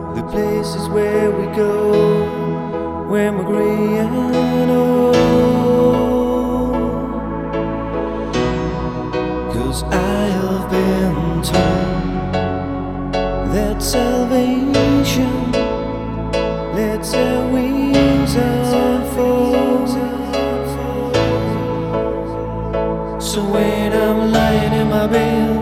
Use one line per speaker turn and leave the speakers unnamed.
the places where we go when we're gray and old. 'Cause I have been told that salvation lets our wings unfold. So when I'm lying in my bed